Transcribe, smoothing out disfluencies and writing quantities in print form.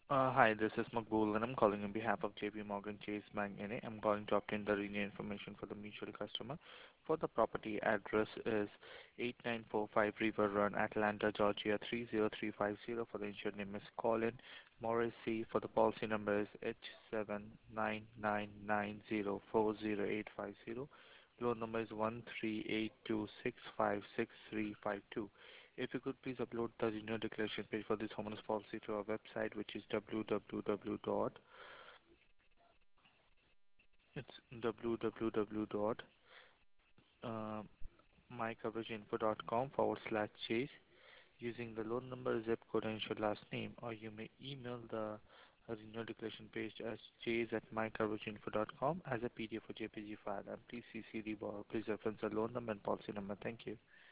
Hi, this is Maqbool, and I'm calling on behalf of JP Morgan Chase Bank NA. I'm calling to obtain the renew information for the mutual customer. For the property address is 8945 River Run, Atlanta, Georgia 30350. For the insured name is Colin Morrissey. For the policy number is H799990400850. Loan number is 13826566352. If you could please upload the renewal declaration page for this homeowners policy to our website, which is www.mycoverageinfo.com/chase using the loan number, zip code, and insured last name, or you may email the renewal declaration page as chase@mycoverageinfo.com as a PDF or JPG file, and please CC the borrower. Please reference the loan number and policy number. Thank you.